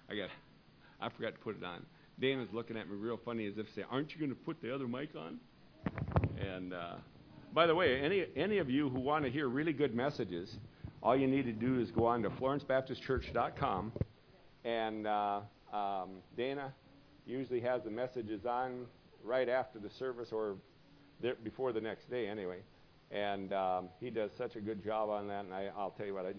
I forgot to put it on. Dana's looking at me real funny as if to say, aren't you going to put the other mic on? And by the way, any of you who want to hear really good messages, all you need to do is go on to FlorenceBaptistChurch.com, and Dana usually has the messages on right after the service or before the next day anyway. And he does such a good job on that, and I'll tell you what,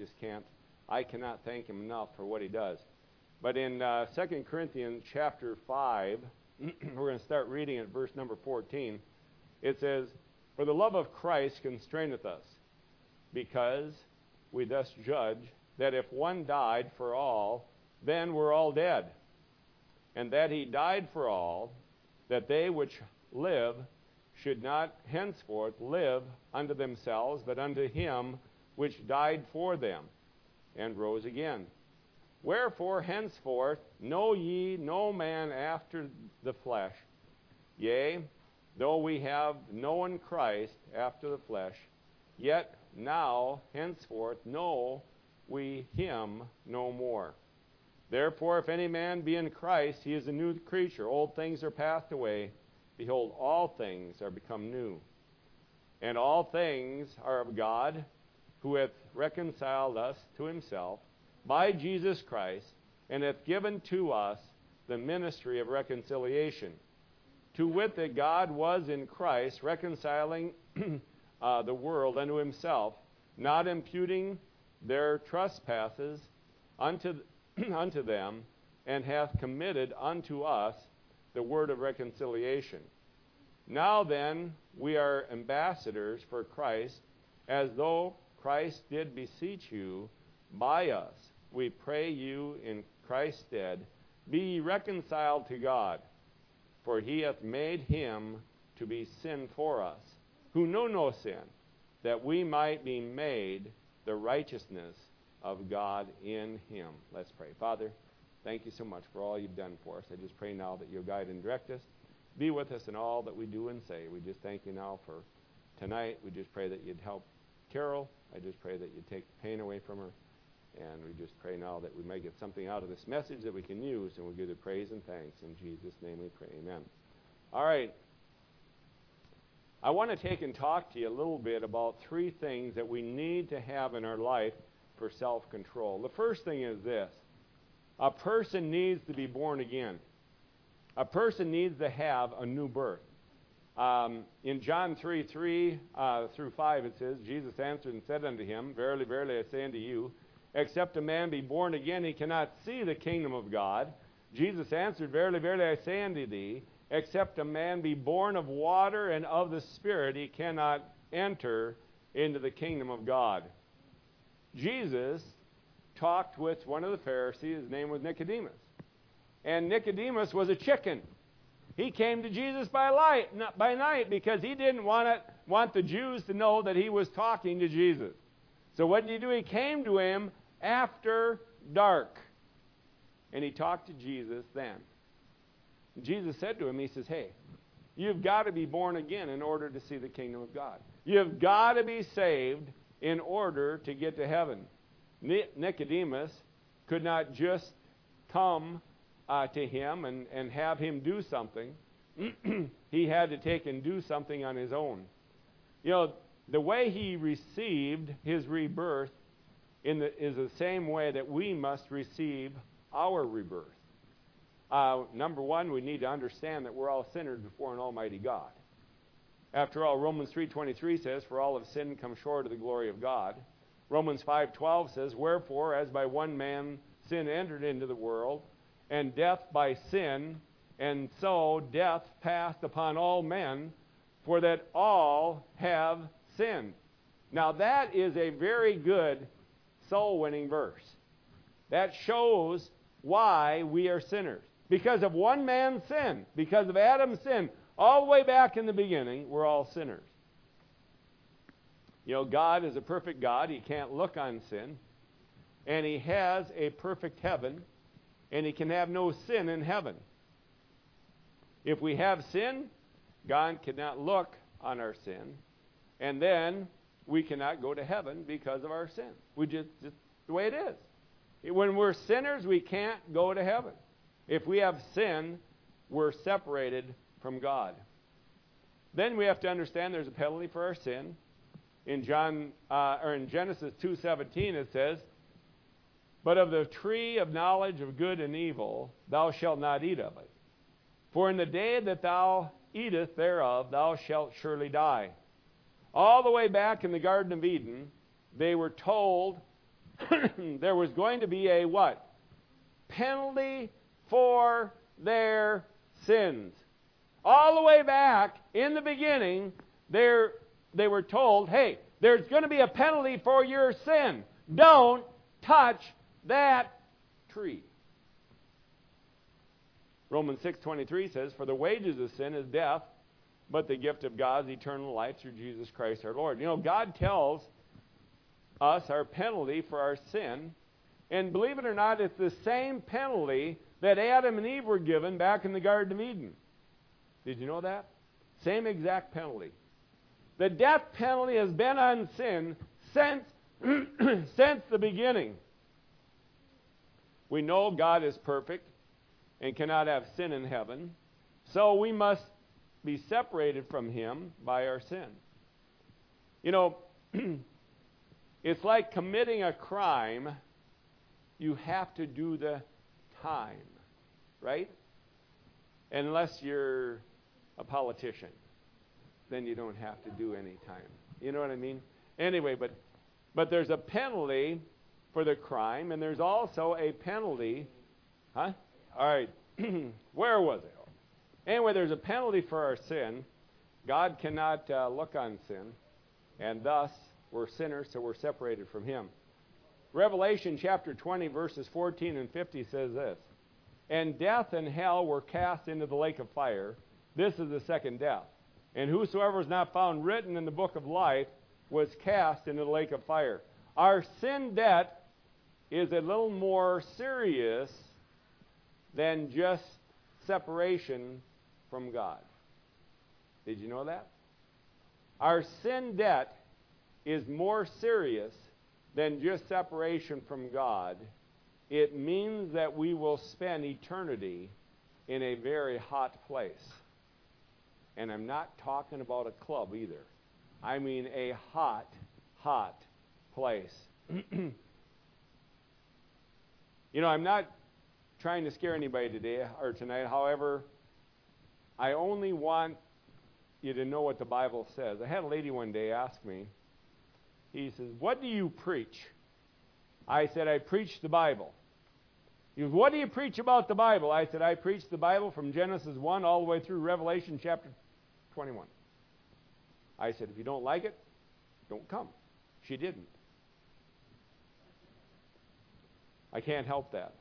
I cannot thank him enough for what he does. But in 2 Corinthians chapter 5, we're going to start reading at verse number 14. It says, "For the love of Christ constraineth us, because we thus judge that if one died for all, then we're all dead. And that he died for all, that they which live should not henceforth live unto themselves, but unto him which died for them, and rose again. Wherefore henceforth know ye no man after the flesh. Yea, though we have known Christ after the flesh, yet now henceforth know we him no more. Therefore, if any man be in Christ, he is a new creature. Old things are passed away. Behold, all things are become new. And all things are of God, who hath reconciled us to himself by Jesus Christ, and hath given to us the ministry of reconciliation. To wit, that God was in Christ reconciling the world unto himself, not imputing their trespasses unto them, and hath committed unto us the word of reconciliation. Now then, we are ambassadors for Christ, as though Christ did beseech you by us. We pray you in Christ's stead, be ye reconciled to God. For he hath made him to be sin for us, who know no sin, that we might be made the righteousness of God in him." Let's pray. Father, thank you so much for all you've done for us. I just pray now that you'll guide and direct us. Be with us in all that we do and say. We just thank you now for tonight. We just pray that you'd help Carol. I just pray that you'd take the pain away from her. And we just pray now that we may get something out of this message that we can use, and we'll give you praise and thanks. In Jesus' name we pray. Amen. All right. I want to take and talk to you a little bit about three things that we need to have in our life for self-control. The first thing is this. A person needs to be born again. A person needs to have a new birth. In John 3:3 through 5, it says, Jesus answered and said unto him, Verily, verily, I say unto you, except a man be born again, he cannot see the kingdom of God. Jesus answered, Verily, verily, I say unto thee, except a man be born of water and of the Spirit, he cannot enter into the kingdom of God. Jesus talked with one of the Pharisees. His name was Nicodemus. And Nicodemus was a chicken. He came to Jesus by night because he didn't want the Jews to know that he was talking to Jesus. So what did he do? He came to him after dark. And he talked to Jesus then. Jesus said to him, he says, hey, you've got to be born again in order to see the kingdom of God. You've got to be saved in order to get to heaven. Nicodemus could not just come to him and have him do something. He had to take and do something on his own. You know, the way he received his rebirth is the same way that we must receive our rebirth. Number one, we need to understand that we're all sinners before an almighty God. After all, Romans 3:23 says, For all have sinned and come short of the glory of God. Romans 5:12 says, Wherefore, as by one man sin entered into the world, and death by sin, and so death passed upon all men, for that all have sinned. Now that is a very good soul-winning verse. That shows why we are sinners. Because of one man's sin, because of Adam's sin, all the way back in the beginning, we're all sinners. You know, God is a perfect God. He can't look on sin. And he has a perfect heaven, and he can have no sin in heaven. If we have sin, God cannot look on our sin, and then we cannot go to heaven because of our sin. Just the way it is. When we're sinners, we can't go to heaven. If we have sin, we're separated from God. Then we have to understand there's a penalty for our sin. In Genesis 2:17 it says, "But of the tree of knowledge of good and evil thou shalt not eat of it. For in the day that thou eatest thereof thou shalt surely die." All the way back in the Garden of Eden, they were told there was going to be a what? Penalty for their sins. All the way back in the beginning, they were told, hey, there's going to be a penalty for your sin. Don't touch that tree. Romans 6:23 says, "For the wages of sin is death, but the gift of God is eternal life through Jesus Christ our Lord." You know, God tells us our penalty for our sin, and believe it or not, it's the same penalty that Adam and Eve were given back in the Garden of Eden. Did you know that? Same exact penalty. The death penalty has been on sin since the beginning. We know God is perfect and cannot have sin in heaven, so we must be separated from Him by our sin. You know, it's like committing a crime. You have to do the time, right? Unless you're a politician, then you don't have to do any time. You know what I mean? Anyway, but there's a penalty for the crime, and there's also a penalty. Huh? All right. Where was it? Anyway, there's a penalty for our sin. God cannot look on sin, and thus we're sinners, so we're separated from Him. Revelation chapter 20, verses 14 and 50 says this, "And death and hell were cast into the lake of fire. This is the second death. And whosoever was not found written in the book of life was cast into the lake of fire." Our sin debt is a little more serious than just separation from God. Did you know that? Our sin debt is more serious than just separation from God. It means that we will spend eternity in a very hot place. And I'm not talking about a club either. I mean a hot, hot place. You know, I'm not trying to scare anybody today or tonight. However, I only want you to know what the Bible says. I had a lady one day ask me, he says, "What do you preach?" I said, "I preach the Bible." He goes, "What do you preach about the Bible?" I said, "I preach the Bible from Genesis 1 all the way through Revelation chapter 21. I said, "If you don't like it, don't come." She didn't. I can't help that.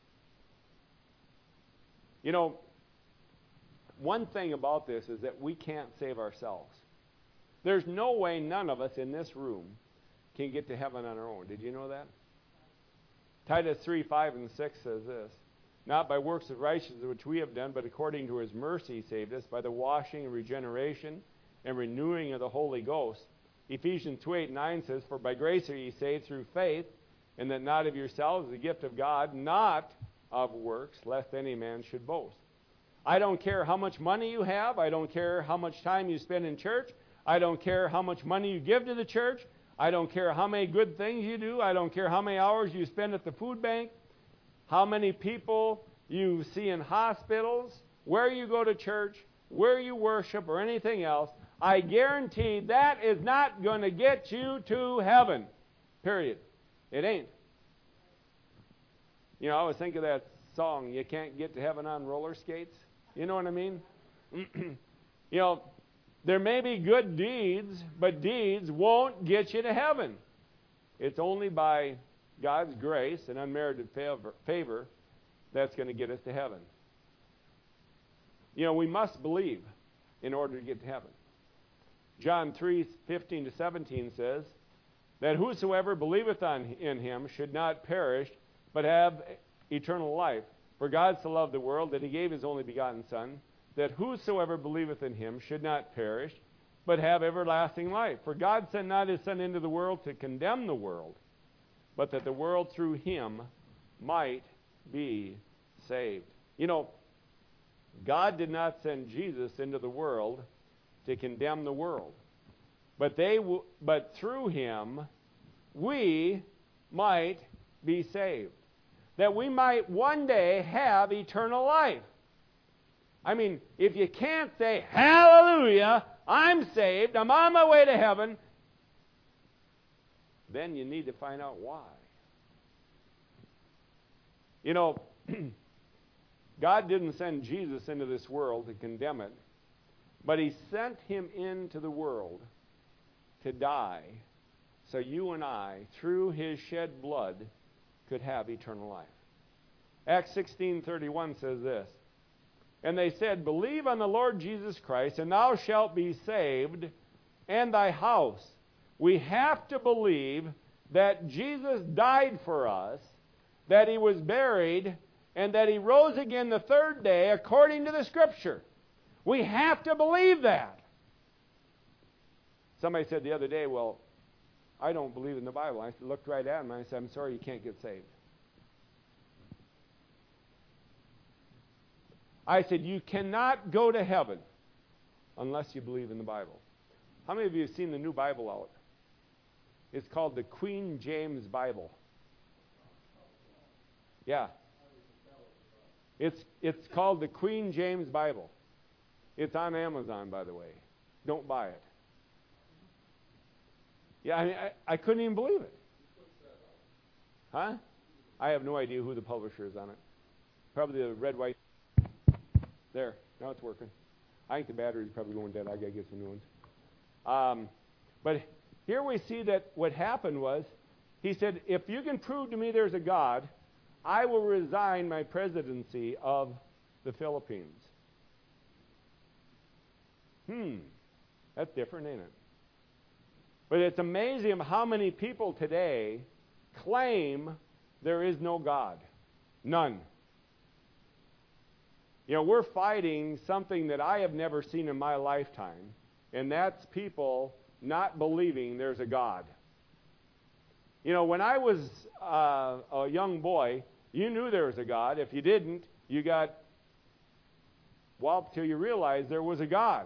You know, one thing about this is that we can't save ourselves. There's no way none of us in this room can get to heaven on our own. Did you know that? Titus 3, 5, and 6 says this, "Not by works of righteousness which we have done, but according to His mercy He saved us, by the washing and regeneration and renewing of the Holy Ghost." Ephesians 2, 8, and 9 says, "For by grace are ye saved through faith, and that not of yourselves, the gift of God, not of works, lest any man should boast." I don't care how much money you have. I don't care how much time you spend in church. I don't care how much money you give to the church. I don't care how many good things you do. I don't care how many hours you spend at the food bank, how many people you see in hospitals, where you go to church, where you worship, or anything else. I guarantee that is not going to get you to heaven. Period. It ain't. You know, I always think of that song, "You Can't Get to Heaven on Roller Skates." You know what I mean? You know, there may be good deeds, but deeds won't get you to heaven. It's only by God's grace and unmerited favor that's going to get us to heaven. You know, we must believe in order to get to heaven. John 3, 15 to 17 says, "That whosoever believeth in Him should not perish, but have eternal life. For God so loved the world that He gave His only begotten Son, that whosoever believeth in Him should not perish, but have everlasting life. For God sent not His Son into the world to condemn the world, but that the world through Him might be saved. You know, God did not send Jesus into the world to condemn the world. But through him, we might be saved. That we might one day have eternal life. I mean, if you can't say, hallelujah, I'm saved, I'm on my way to heaven, then you need to find out why. You know, God didn't send Jesus into this world to condemn it, but he sent him into the world to die so you and I, through his shed blood, could have eternal life. Acts 16:31 says this, and they said, believe on the Lord Jesus Christ, and thou shalt be saved, and thy house. We have to believe that Jesus died for us, that he was buried, and that he rose again the third day according to the Scripture. We have to believe that. Somebody said the other day, well, I don't believe in the Bible. I looked right at him and I said, I'm sorry, you can't get saved. I said, you cannot go to heaven unless you believe in the Bible. How many of you have seen the new Bible out? It's called the Queen James Bible. Yeah. It's called the Queen James Bible. It's on Amazon, by the way. Don't buy it. Yeah, I mean, I couldn't even believe it. Huh? I have no idea who the publisher is on it. Probably the red, white. There. Now it's working. I think the battery's probably going dead. I got to get some new ones. But here we see that what happened was, he said, if you can prove to me there's a God, I will resign my presidency of the Philippines. That's different, ain't it? But it's amazing how many people today claim there is no God. None. You know, we're fighting something that I have never seen in my lifetime, and that's people not believing there's a God. You know, when I was a young boy, you knew there was a God. If you didn't, you got walloped till you realized there was a God.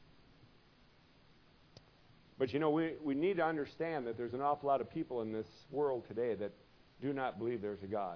But you know, we need to understand that there's an awful lot of people in this world today that do not believe there's a God.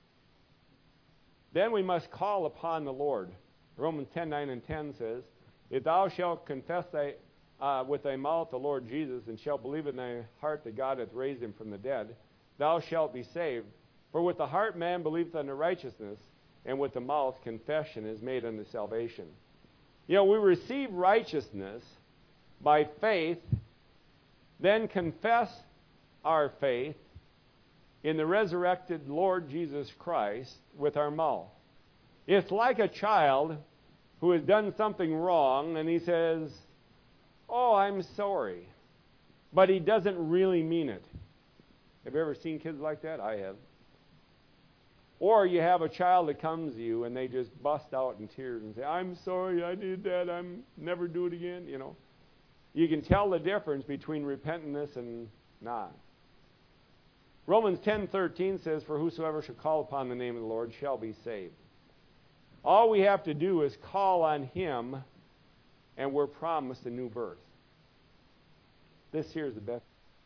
Then we must call upon the Lord. Romans 10:9 and 10 says, if thou shalt confess with thy mouth the Lord Jesus, and shalt believe in thy heart that God hath raised him from the dead, thou shalt be saved. For with the heart man believeth unto righteousness, and with the mouth confession is made unto salvation. You know, we receive righteousness by faith, then confess our faith in the resurrected Lord Jesus Christ with our mouth. It's like a child who has done something wrong and he says, oh, I'm sorry. But he doesn't really mean it. Have you ever seen kids like that? I have. Or you have a child that comes to you and they just bust out in tears and say, I'm sorry, I did that, I'm never do it again, you know. You can tell the difference between repentance and not. Romans 10:13 says, for whosoever shall call upon the name of the Lord shall be saved. All we have to do is call on him, and we're promised a new birth. This here is the best.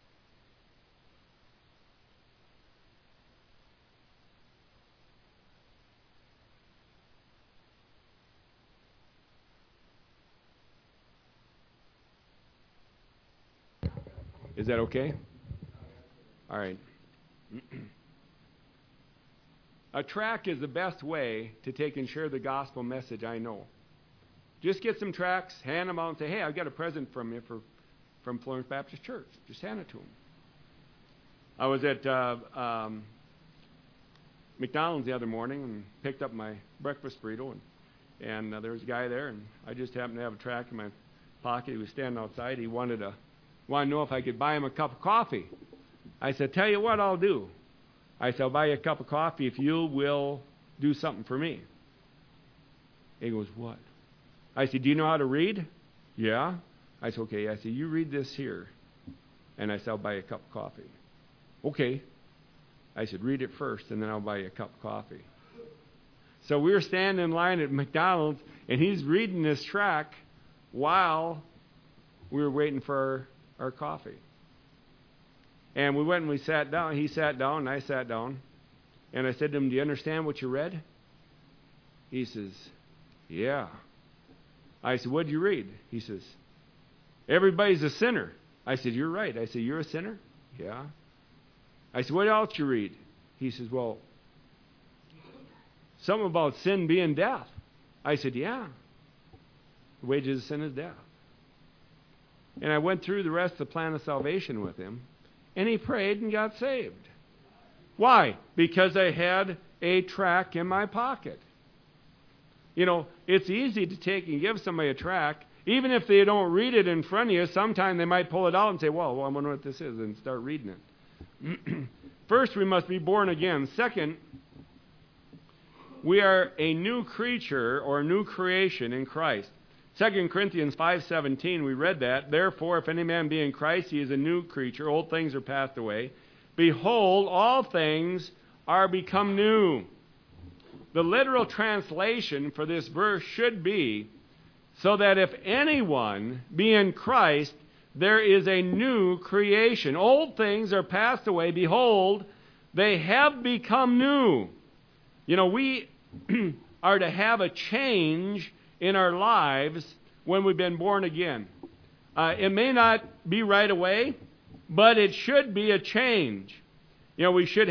Is that okay? All right. A tract is the best way to take and share the gospel message I know. Just get some tracts, hand them out, and say, hey, I've got a present from you from Florence Baptist Church. Just hand it to them. I was at McDonald's the other morning and picked up my breakfast burrito, and there was a guy there, and I just happened to have a tract in my pocket. He was standing outside. He wanted to know if I could buy him a cup of coffee. I said, tell you what I'll do. I said, I'll buy you a cup of coffee if you will do something for me. He goes, what? I said, do you know how to read? Yeah. I said, okay. I said, you read this here. And I said, I'll buy you a cup of coffee. Okay. I said, read it first, and then I'll buy you a cup of coffee. So we were standing in line at McDonald's, and he's reading this tract while we were waiting for our coffee. And we went and we sat down. He sat down, and I sat down. And I said to him, do you understand what you read? He says, yeah. I said, what did you read? He says, everybody's a sinner. I said, you're right. I said, you're a sinner? Yeah. I said, what else you read? He says, well, something about sin being death. I said, yeah. The wages of sin is death. And I went through the rest of the plan of salvation with him, and he prayed and got saved. Why? Because I had a tract in my pocket. You know, it's easy to take and give somebody a tract. Even if they don't read it in front of you, sometime they might pull it out and say, well, I wonder what this is, and start reading it. First, we must be born again. Second, we are a new creature or a new creation in Christ. 2 Corinthians 5:17, we read that. Therefore, if any man be in Christ, he is a new creature. Old things are passed away. Behold, all things are become new. The literal translation for this verse should be, so that if anyone be in Christ, there is a new creation. Old things are passed away. Behold, they have become new. You know, we are to have a change in our lives when we've been born again. It may not be right away, but it should be a change. You know, we still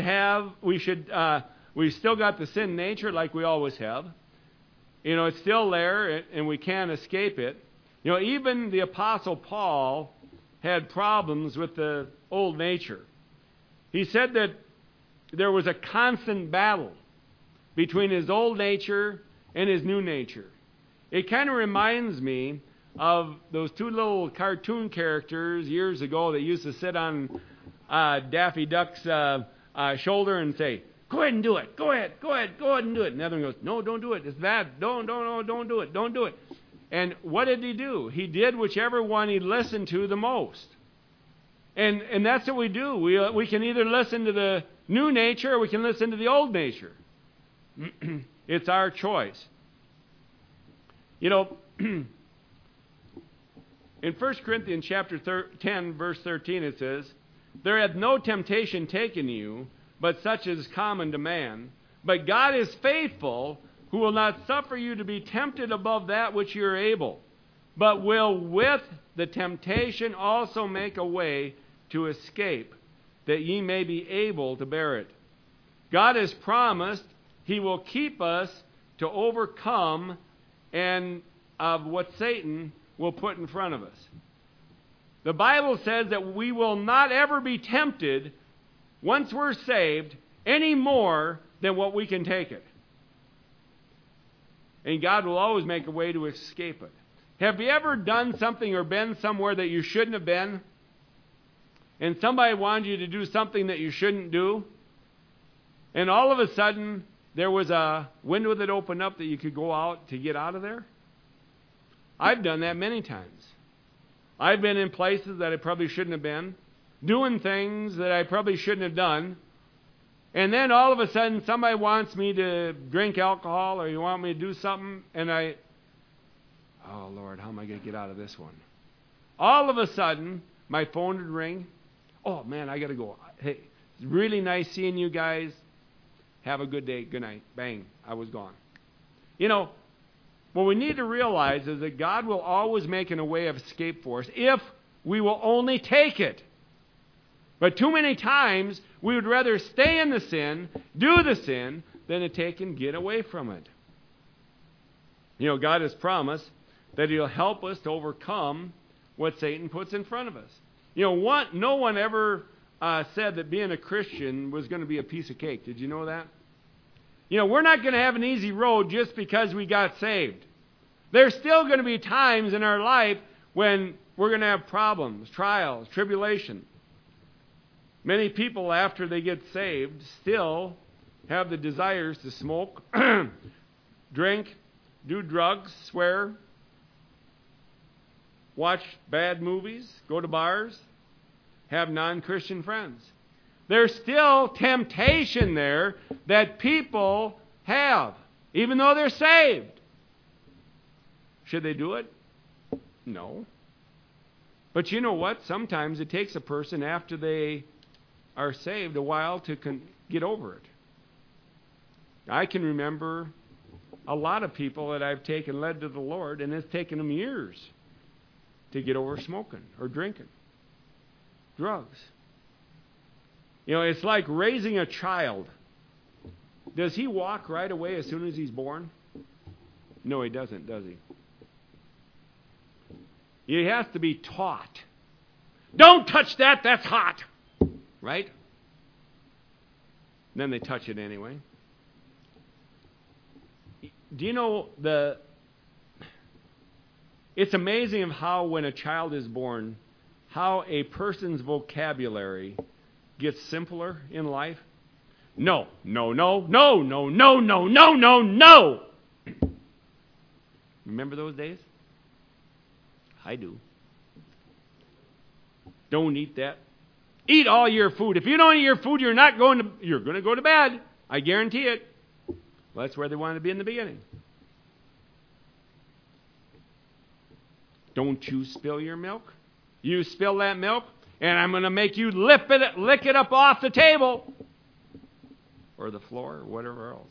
got the sin nature like we always have. You know, it's still there, and we can't escape it. You know, even the Apostle Paul had problems with the old nature. He said that there was a constant battle between his old nature and his new nature. It kind of reminds me of those two little cartoon characters years ago that used to sit on Daffy Duck's shoulder and say, go ahead and do it. Go ahead and do it. And the other one goes, no, don't do it. It's bad. Don't do it. Don't do it. And what did he do? He did whichever one he listened to the most. And that's what we do. We can either listen to the new nature or we can listen to the old nature. It's our choice. You know, in 1 Corinthians chapter 10, verse 13, it says, there hath no temptation taken you, but such as is common to man. But God is faithful, who will not suffer you to be tempted above that which you are able, but will with the temptation also make a way to escape, that ye may be able to bear it. God has promised He will keep us to overcome and of what Satan will put in front of us. The Bible says that we will not ever be tempted once we're saved any more than what we can take it. And God will always make a way to escape it. Have you ever done something or been somewhere that you shouldn't have been? And somebody wanted you to do something that you shouldn't do? And all of a sudden, there was a window that opened up that you could go out to get out of there? I've done that many times. I've been in places that I probably shouldn't have been, doing things that I probably shouldn't have done, and then all of a sudden somebody wants me to drink alcohol or you want me to do something, and oh Lord, how am I going to get out of this one? All of a sudden, my phone would ring. Oh man, I got to go. Hey, it's really nice seeing you guys. Have a good day. Good night. Bang. I was gone. You know, what we need to realize is that God will always make a way of escape for us if we will only take it. But too many times, we would rather stay in the sin, do the sin, than to take and get away from it. You know, God has promised that He'll help us to overcome what Satan puts in front of us. You know, no one ever said that being a Christian was going to be a piece of cake. Did you know that? You know, we're not going to have an easy road just because we got saved. There's still going to be times in our life when we're going to have problems, trials, tribulation. Many people, after they get saved, still have the desires to smoke, drink, do drugs, swear, watch bad movies, go to bars, have non-Christian friends. there's still temptation there that people have, even though they're saved. Should they do it? No. But you know what? Sometimes it takes a person after they are saved a while to get over it. I can remember a lot of people that I've led to the Lord, and it's taken them years to get over smoking or drinking, drugs. You know, it's like raising a child. Does he walk right away as soon as he's born? No, he doesn't, does he? He has to be taught. Don't touch that, that's hot. Right? Then they touch it anyway. Do you know it's amazing of how when a child is born, how a person's vocabulary gets simpler in life? No, no, no, no, no, no, no, no, no, no. Remember those days? I do. Don't eat that. Eat all your food. If you don't eat your food, you're going to go to bed. I guarantee it. Well, that's where they wanted to be in the beginning. Don't you spill your milk. You spill that milk, and I'm going to make you lick it up off the table or the floor or whatever else.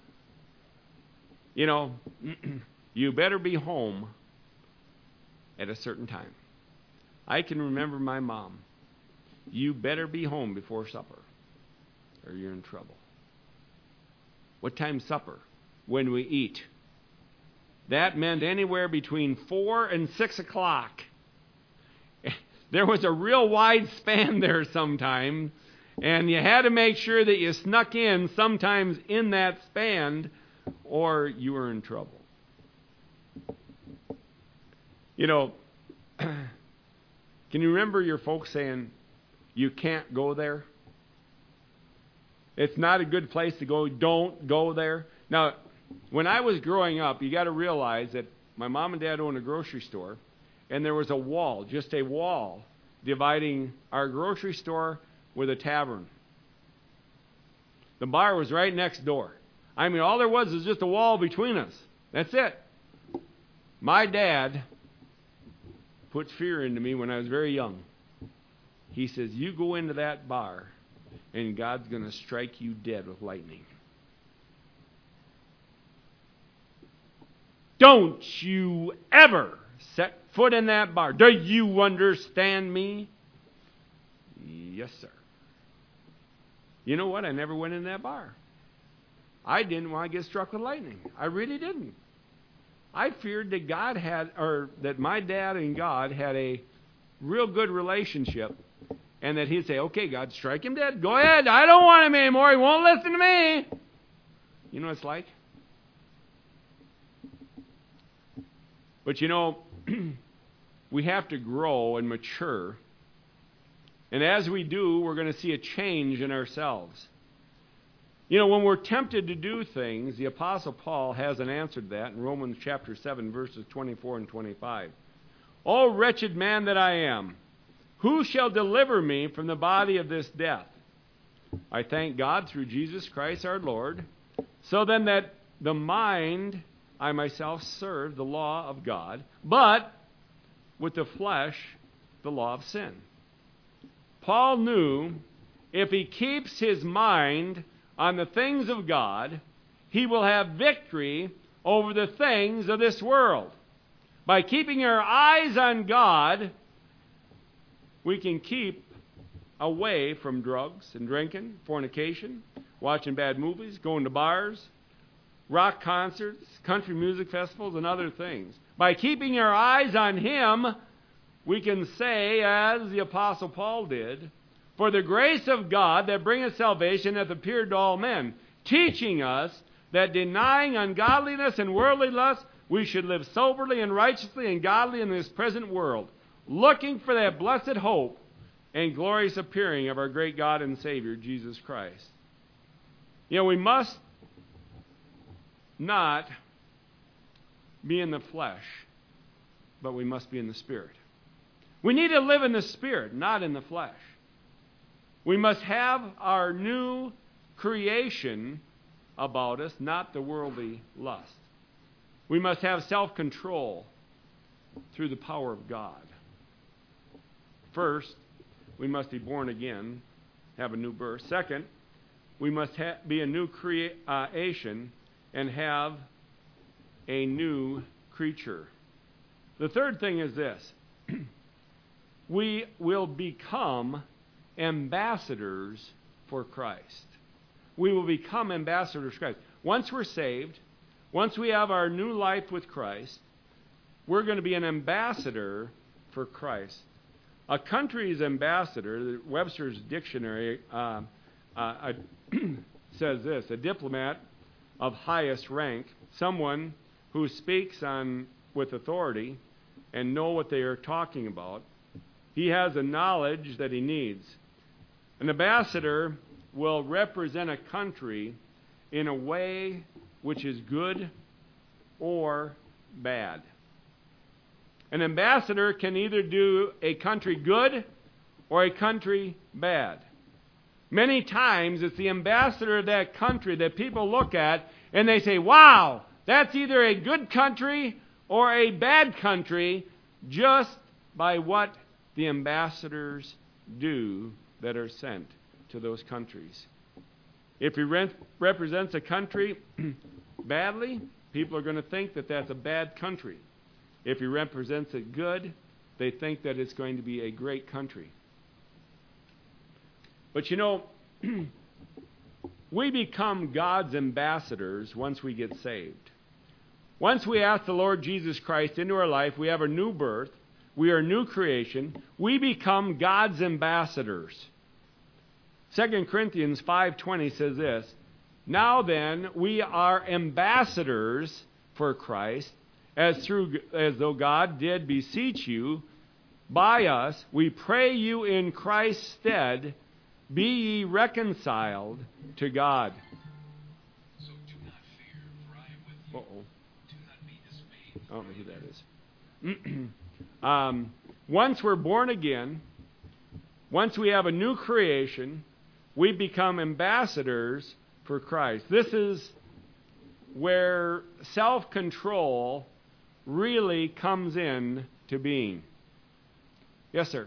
You know, you better be home at a certain time. I can remember my mom. You better be home before supper or you're in trouble. What time's supper? When we eat. That meant anywhere between 4 and 6 o'clock. There was a real wide span there sometimes, and you had to make sure that you snuck in sometimes in that span, or you were in trouble. You know, can you remember your folks saying, you can't go there? It's not a good place to go. Don't go there. Now, when I was growing up, you got to realize that my mom and dad owned a grocery store, and there was a wall, just a wall, dividing our grocery store with a tavern. The bar was right next door. I mean, all there was just a wall between us. That's it. My dad put fear into me when I was very young. He says, you go into that bar, and God's going to strike you dead with lightning. Don't you ever set foot in that bar. Do you understand me? Yes, sir. You know what? I never went in that bar. I didn't want to get struck with lightning. I really didn't. I feared that that my dad and God had a real good relationship, and that he'd say, okay, God, strike him dead. Go ahead. I don't want him anymore. He won't listen to me. You know what it's like? But you know, we have to grow and mature. And as we do, we're going to see a change in ourselves. You know, when we're tempted to do things, the Apostle Paul has an answer to that in Romans chapter 7, verses 24 and 25. O wretched man that I am, who shall deliver me from the body of this death? I thank God through Jesus Christ our Lord. So then that the mind, I myself serve the law of God, but with the flesh, the law of sin. Paul knew if he keeps his mind on the things of God, he will have victory over the things of this world. By keeping our eyes on God, we can keep away from drugs and drinking, fornication, watching bad movies, going to bars, rock concerts, country music festivals, and other things. By keeping our eyes on Him, we can say, as the Apostle Paul did, for the grace of God that bringeth salvation hath appeared to all men, teaching us that denying ungodliness and worldly lust, we should live soberly and righteously and godly in this present world, looking for that blessed hope and glorious appearing of our great God and Savior, Jesus Christ. You know, we must not be in the flesh, but we must be in the Spirit. We need to live in the Spirit, not in the flesh. We must have our new creation about us, not the worldly lust. We must have self-control through the power of God. First, we must be born again, have a new birth. Second, we must be a new creation and have a new creature. The third thing is this. We will become ambassadors for Christ. We will become ambassadors for Christ. Once we're saved, once we have our new life with Christ, we're going to be an ambassador for Christ. A country's ambassador, Webster's dictionary says this: a diplomat of highest rank, someone who speaks with authority and know what they are talking about. He has the knowledge that he needs. An ambassador will represent a country in a way which is good or bad. An ambassador can either do a country good or a country bad. Many times it's the ambassador of that country that people look at and they say, wow, that's either a good country or a bad country just by what the ambassadors do that are sent to those countries. If he represents a country badly, people are going to think that that's a bad country. If he represents it good, they think that it's going to be a great country. But you know, we become God's ambassadors once we get saved. Once we ask the Lord Jesus Christ into our life, we have a new birth, we are a new creation, we become God's ambassadors. 2 Corinthians 5:20 says this: now then, we are ambassadors for Christ, as though God did beseech you by us. We pray you in Christ's stead, be ye reconciled to God. So do not fear, for I am with you. Uh-oh. Do not be dismayed. I don't know who that is. Once we're born again, once we have a new creation, we become ambassadors for Christ. This is where self-control really comes in to being. Yes, sir.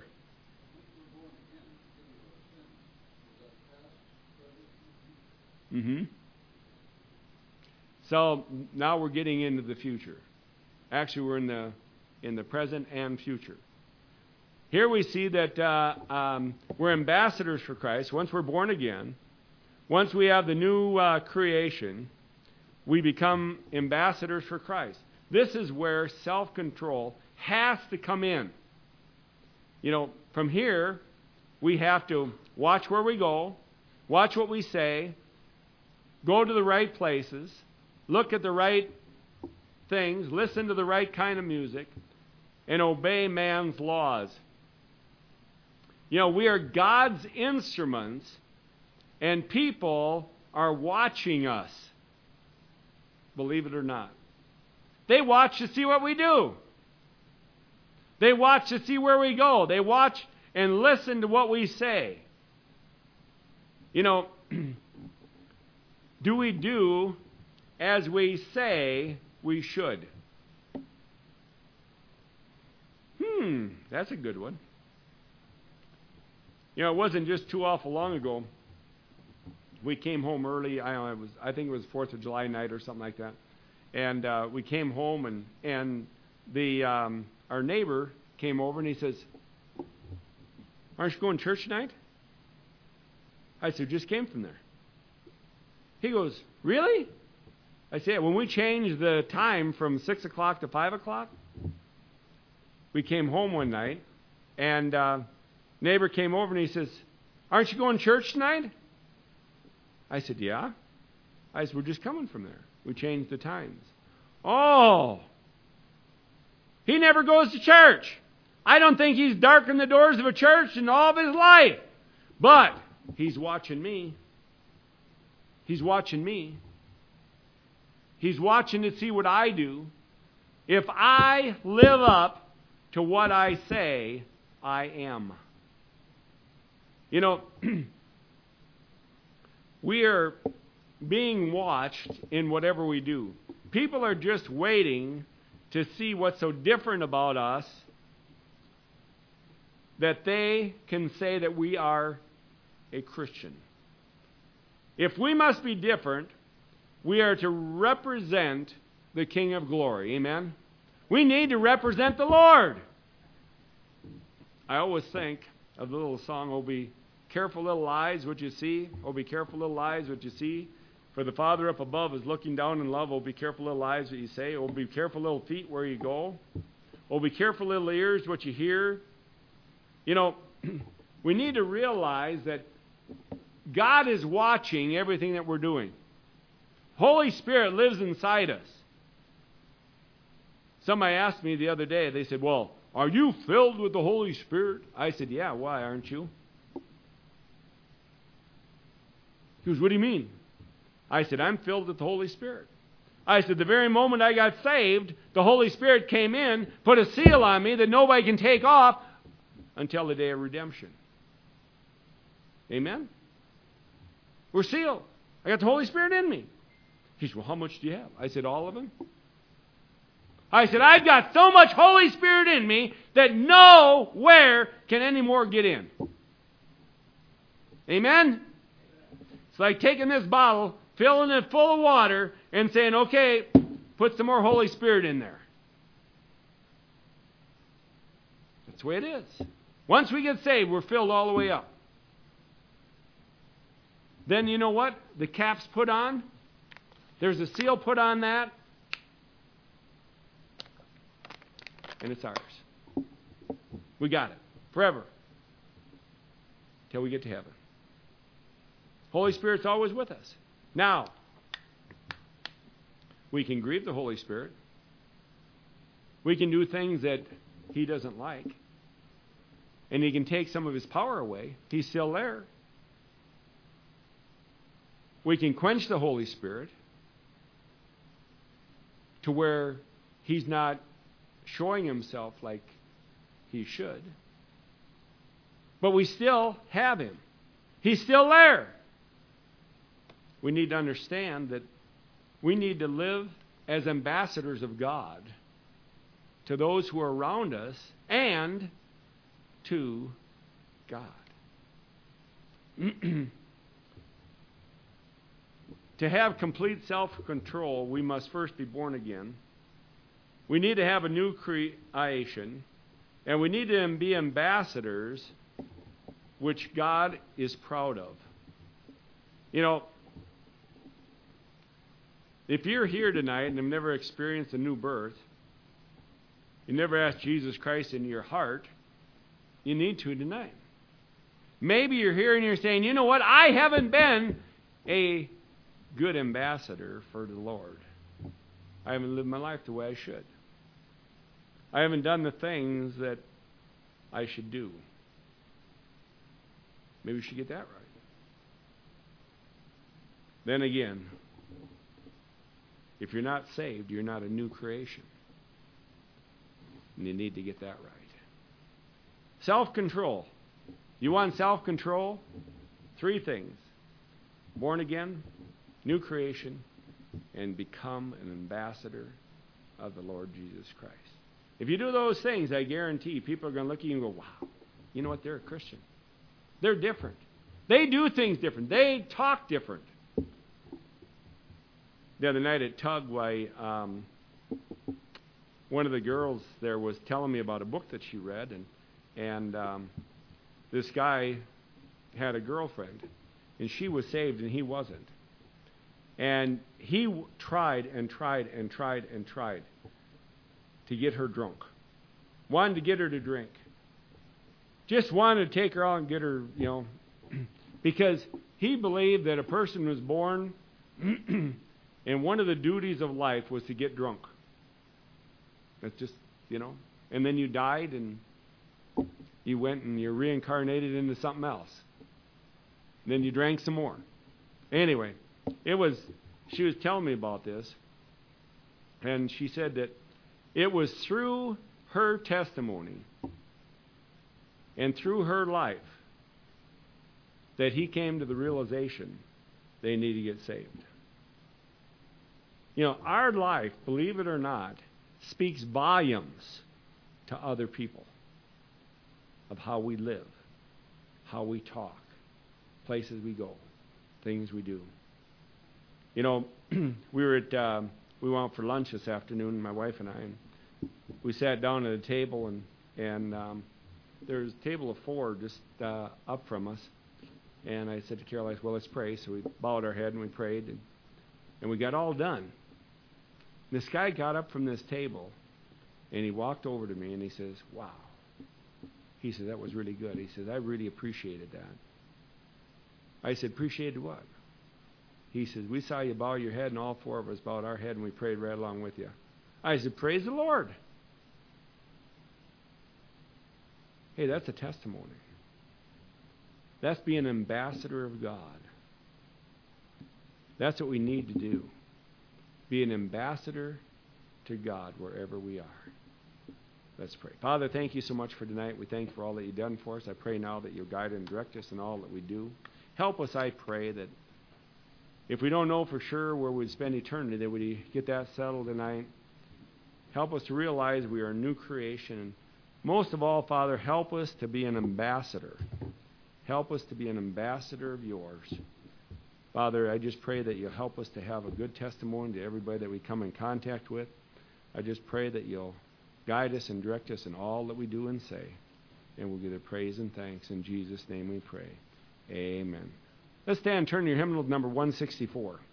So now we're getting into the future. Actually, we're in the present and future. Here we see that we're ambassadors for Christ. Once we're born again, once we have the new creation, we become ambassadors for Christ. This is where self-control has to come in. You know, from here, we have to watch where we go, watch what we say, go to the right places, look at the right things, listen to the right kind of music, and obey man's laws. You know, we are God's instruments, and people are watching us. Believe it or not. They watch to see what we do. They watch to see where we go. They watch and listen to what we say. You know, do we do as we say we should? That's a good one. You know, it wasn't just too awful long ago. We came home early. I think it was 4th of July night or something like that. And we came home, and our neighbor came over and he says, "Aren't you going to church tonight?" I said, "Just came from there." He goes, "Really?" I said, "When we changed the time from 6 o'clock to 5 o'clock, we came home one night, and neighbor came over and he says, 'Aren't you going to church tonight?' I said, 'Yeah.' I said, 'We're just coming from there. We changed the times.'" Oh, he never goes to church. I don't think he's darkened the doors of a church in all of his life. But he's watching me. He's watching me. He's watching to see what I do. If I live up to what I say I am. You know, we are being watched in whatever we do. People are just waiting to see what's so different about us that they can say that we are a Christian. If we must be different, we are to represent the King of Glory. Amen? We need to represent the Lord. I always think of the little song, "Oh, be careful, little eyes, what you see. Oh, be careful, little eyes, what you see. For the Father up above is looking down in love. Oh, be careful, little eyes, what you say. Oh, be careful, little feet, where you go. Oh, be careful, little ears, what you hear." You know, we need to realize that God is watching everything that we're doing. Holy Spirit lives inside us. Somebody asked me the other day, they said, "Well, are you filled with the Holy Spirit?" I said, "Yeah, why aren't you?" He goes, "What do you mean?" I said, "I'm filled with the Holy Spirit." I said, "The very moment I got saved, the Holy Spirit came in, put a seal on me that nobody can take off until the day of redemption." Amen? We're sealed. I got the Holy Spirit in me. He said, "Well, how much do you have?" I said, "All of Him." I said, "I've got so much Holy Spirit in me that nowhere can any more get in." Amen? It's like taking this bottle, filling it full of water, and saying, "Okay, put some more Holy Spirit in there." That's the way it is. Once we get saved, we're filled all the way up. Then you know what? The cap's put on. There's a seal put on that. And it's ours. We got it. Forever. Till we get to heaven. Holy Spirit's always with us. Now, we can grieve the Holy Spirit. We can do things that He doesn't like. And He can take some of His power away. He's still there. We can quench the Holy Spirit to where He's not showing Himself like He should. But we still have Him. He's still there. We need to understand that we need to live as ambassadors of God to those who are around us and to God. To have complete self-control, we must first be born again. We need to have a new creation. And we need to be ambassadors which God is proud of. You know, if you're here tonight and have never experienced a new birth, you never asked Jesus Christ into your heart, you need to tonight. Maybe you're here and you're saying, "You know what? I haven't been a good ambassador for the Lord. I haven't lived my life the way I should. I haven't done the things that I should do." Maybe we should get that right. Then again, if you're not saved, you're not a new creation. And you need to get that right. Self-control. You want self-control? 3 things. Born again, new creation, and become an ambassador of the Lord Jesus Christ. If you do those things, I guarantee people are going to look at you and go, "Wow, you know what? They're a Christian. They're different. They do things different. They talk different." The other night at Tug, one of the girls there was telling me about a book that she read, and this guy had a girlfriend, and she was saved and he wasn't. And he tried and tried and tried and tried to get her drunk. Wanted to get her to drink. Just wanted to take her out and get her, because he believed that a person was born and one of the duties of life was to get drunk. That's just, and then you died and you went and you're reincarnated into something else. And then you drank some more. Anyway, she was telling me about this, and she said that it was through her testimony and through her life that he came to the realization they need to get saved. You know, our life, believe it or not, speaks volumes to other people of how we live, how we talk, places we go, things we do. You know, we went out for lunch this afternoon, my wife and I, and we sat down at a table, and there's a table of 4 just up from us. And I said to Carol, I said, well, let's pray. So we bowed our head and we prayed, and we got all done. This guy got up from this table, and he walked over to me, and he says, wow. He said, that was really good. He said, I really appreciated that. I said, appreciated what? He says, we saw you bow your head, and all 4 of us bowed our head, and we prayed right along with you. I said, praise the Lord. Hey, that's a testimony. That's being an ambassador of God. That's what we need to do. Be an ambassador to God wherever we are. Let's pray. Father, thank you so much for tonight. We thank you for all that you've done for us. I pray now that you'll guide and direct us in all that we do. Help us, I pray, that if we don't know for sure where we'd spend eternity, that we get that settled tonight. Help us to realize we are a new creation. And most of all, Father, help us to be an ambassador. Help us to be an ambassador of yours. Father, I just pray that you'll help us to have a good testimony to everybody that we come in contact with. I just pray that you'll guide us and direct us in all that we do and say. And we'll give you praise and thanks. In Jesus' name we pray. Amen. Let's stand and turn your hymnal to number 164.